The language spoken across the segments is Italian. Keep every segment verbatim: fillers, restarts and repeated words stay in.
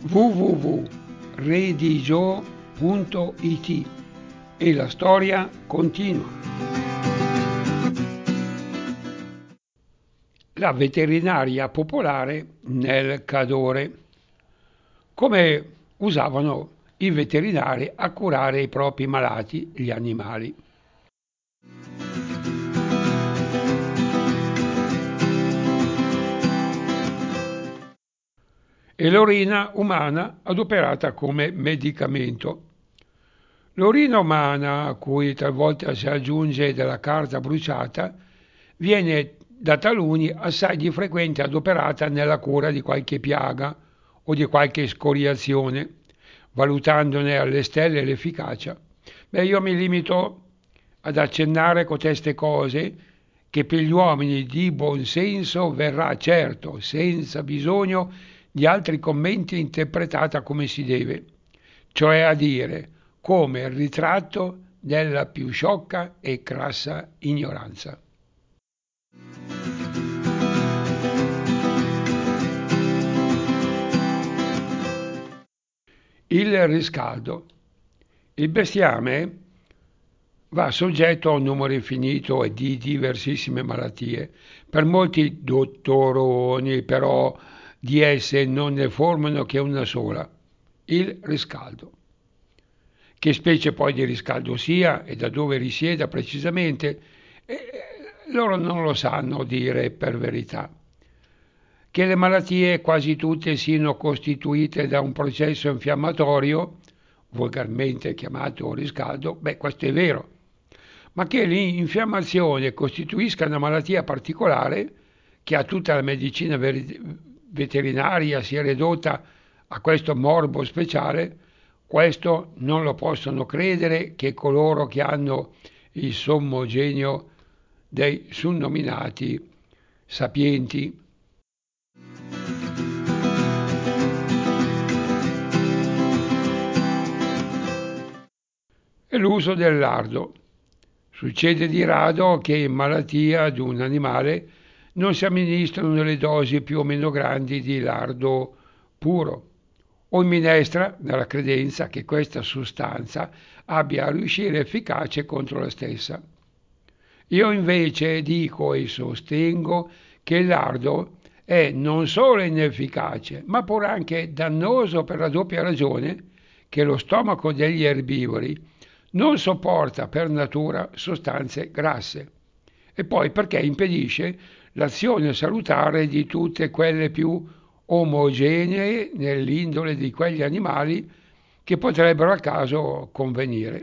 w w w punto redigio punto i t e la storia continua. La veterinaria popolare nel Cadore. Come usavano i veterinari a curare i propri malati, gli animali. E l'orina umana adoperata come medicamento. L'orina umana, a cui talvolta si aggiunge della carta bruciata, viene da taluni assai di frequente adoperata nella cura di qualche piaga o di qualche scoriazione, valutandone alle stelle l'efficacia. Beh, io mi limito ad accennare coteste cose che per gli uomini di buon senso verrà certo, senza bisogno di altri commenti, interpretata come si deve, cioè a dire come il ritratto della più sciocca e crassa ignoranza. Il riscaldo. Il bestiame va soggetto a un numero infinito di diversissime malattie. Per molti dottoroni, però, di esse non ne formano che una sola, il riscaldo. Che specie poi di riscaldo sia e da dove risieda precisamente, eh, loro non lo sanno dire per verità. Che le malattie quasi tutte siano costituite da un processo infiammatorio, volgarmente chiamato riscaldo, beh, questo è vero, ma che l'infiammazione costituisca una malattia particolare, che a tutta la medicina veterinaria sia ridotta a questo morbo speciale, questo non lo possono credere che coloro che hanno il sommo genio dei sunnominati sapienti. E l'uso del lardo. Succede di rado che in malattia di un animale non si amministrano le dosi più o meno grandi di lardo puro, o in minestra nella credenza che questa sostanza abbia a riuscire efficace contro la stessa. Io invece dico e sostengo che il lardo è non solo inefficace, ma pure anche dannoso per la doppia ragione che lo stomaco degli erbivori non sopporta per natura sostanze grasse, e poi perché impedisce l'azione salutare di tutte quelle più omogenee nell'indole di quegli animali che potrebbero al caso convenire.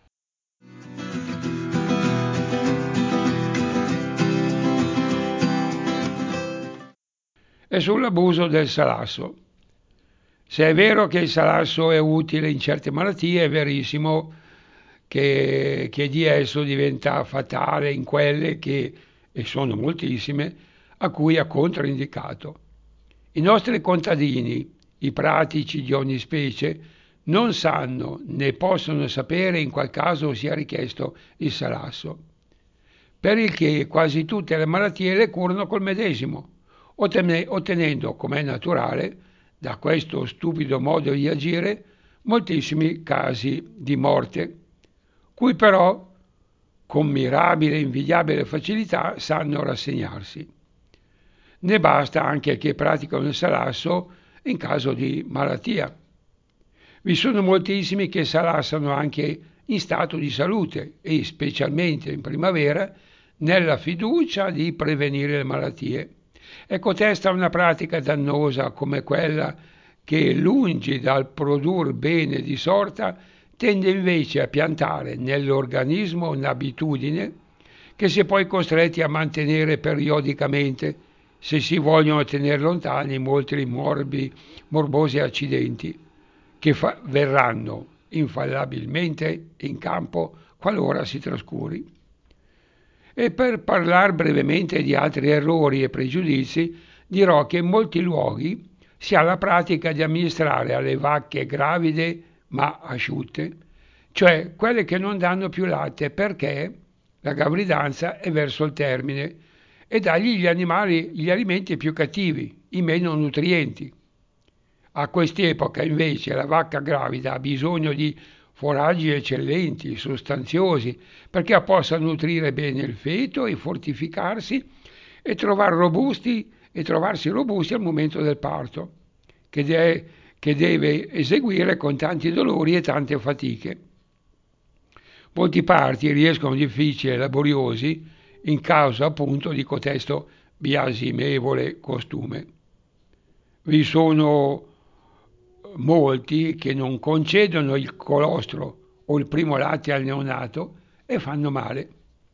E sull'abuso del salasso. Se è vero che il salasso è utile in certe malattie, è verissimo che, che di esso diventa fatale in quelle che, e sono moltissime, a cui è controindicato. I nostri contadini, i pratici di ogni specie, non sanno né possono sapere in qual caso sia richiesto il salasso, per il che quasi tutte le malattie le curano col medesimo, ottenendo, come è naturale, da questo stupido modo di agire, moltissimi casi di morte, cui però, con mirabile e invidiabile facilità, sanno rassegnarsi. Ne basta anche che praticano il salasso in caso di malattia. Vi sono moltissimi che salassano anche in stato di salute e specialmente in primavera nella fiducia di prevenire le malattie. E cotesta una pratica dannosa come quella che, lungi dal produr bene di sorta, tende invece a piantare nell'organismo un'abitudine che si è poi costretti a mantenere periodicamente se si vogliono tenere lontani molti morbi, morbosi accidenti che fa- verranno infallibilmente in campo qualora si trascuri. E per parlare brevemente di altri errori e pregiudizi, dirò che in molti luoghi si ha la pratica di amministrare alle vacche gravide ma asciutte, cioè quelle che non danno più latte perché la gravidanza è verso il termine, e dargli gli animali gli alimenti più cattivi, i meno nutrienti. A quest'epoca invece la vacca gravida ha bisogno di foraggi eccellenti, sostanziosi, perché possa nutrire bene il feto e fortificarsi e, trovar robusti, e trovarsi robusti al momento del parto, che, de- che deve eseguire con tanti dolori e tante fatiche. Molti parti riescono difficili e laboriosi in causa appunto di cotesto biasimevole costume. Vi sono molti che non concedono il colostro o il primo latte al neonato e fanno male.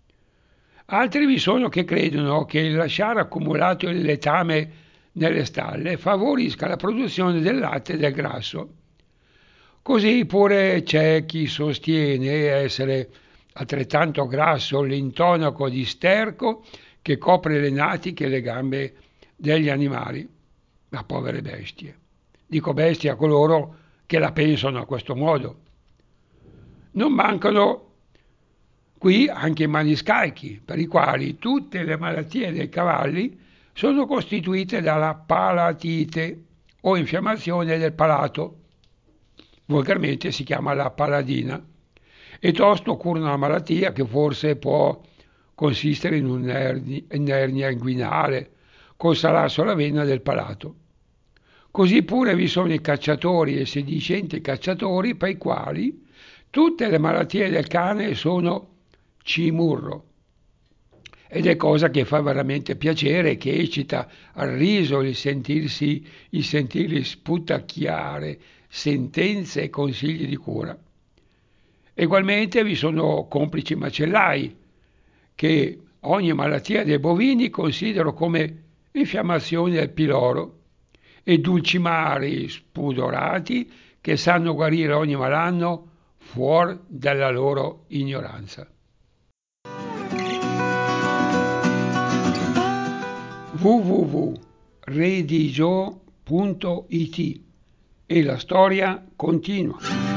Altri vi sono che credono che il lasciare accumulato il letame nelle stalle favorisca la produzione del latte e del grasso. Così pure c'è chi sostiene essere altrettanto grasso l'intonaco di sterco che copre le natiche e le gambe degli animali. Ma povere bestie. Dico bestie a coloro che la pensano a questo modo. Non mancano qui anche i maniscalchi, per i quali tutte le malattie dei cavalli sono costituite dalla palatite o infiammazione del palato, volgarmente si chiama la paladina, e tosto occorre una malattia che forse può consistere in un'ernia inguinale col salasso alla vena del palato. Così pure vi sono i cacciatori e sedicenti cacciatori per i quali tutte le malattie del cane sono cimurro. Ed è cosa che fa veramente piacere, che eccita al riso il sentirsi, il sentirli sputacchiare sentenze e consigli di cura. Egualmente vi sono complici macellai, che ogni malattia dei bovini considero come infiammazione del piloro, e dulcimari spudorati che sanno guarire ogni malanno fuori dalla loro ignoranza. w w w punto redigio punto it e la storia continua.